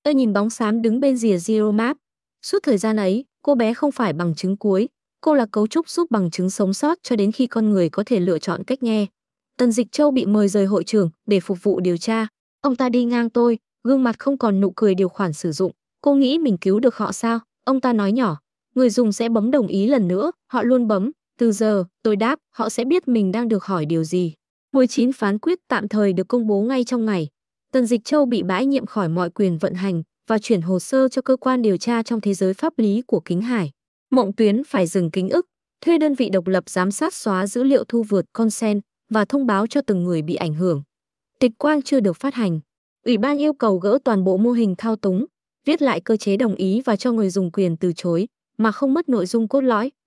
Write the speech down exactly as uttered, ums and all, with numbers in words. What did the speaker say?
Tôi nhìn bóng xám đứng bên rìa Zero Map. Suốt thời gian ấy, cô bé không phải bằng chứng cuối, cô là cấu trúc giúp bằng chứng sống sót cho đến khi con người có thể lựa chọn cách nghe. Tần Dịch Châu bị mời rời hội trường để phục vụ điều tra. Ông ta đi ngang tôi, gương mặt không còn nụ cười điều khoản sử dụng. Cô nghĩ mình cứu được họ sao? Ông ta nói nhỏ. Người dùng sẽ bấm đồng ý lần nữa, họ luôn bấm. Từ giờ, tôi đáp, họ sẽ biết mình đang được hỏi điều gì. mười chín phán quyết tạm thời được công bố ngay trong ngày. Tần Dịch Châu bị bãi nhiệm khỏi mọi quyền vận hành và chuyển hồ sơ cho cơ quan điều tra trong thế giới pháp lý của Kính Hải. Mộng Tuyến phải dừng ký ức, thuê đơn vị độc lập giám sát xóa dữ liệu thu vượt consent và thông báo cho từng người bị ảnh hưởng. Tịch quang chưa được phát hành. Ủy ban yêu cầu gỡ toàn bộ mô hình thao túng, viết lại cơ chế đồng ý và cho người dùng quyền từ chối, mà không mất nội dung cốt lõi.